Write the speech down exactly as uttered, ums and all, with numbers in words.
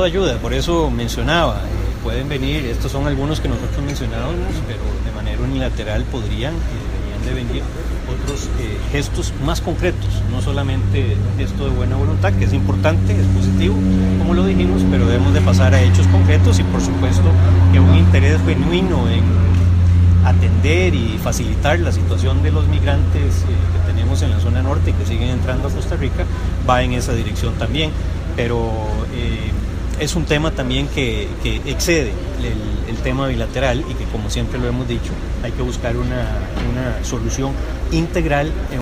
toda ayuda, por eso mencionaba, eh, pueden venir, estos son algunos que nosotros mencionamos, pero de manera unilateral podrían y deberían de venir otros eh, gestos más concretos, no solamente un gesto de buena voluntad, que es importante, es positivo, como lo dijimos, pero debemos de pasar a hechos concretos y por supuesto que un interés genuino en atender y facilitar la situación de los migrantes eh, que tenemos en la zona norte y que siguen entrando a Costa Rica va en esa dirección también, pero eh, es un tema también que, que excede el, el tema bilateral y que, como siempre lo hemos dicho, hay que buscar una, una solución integral en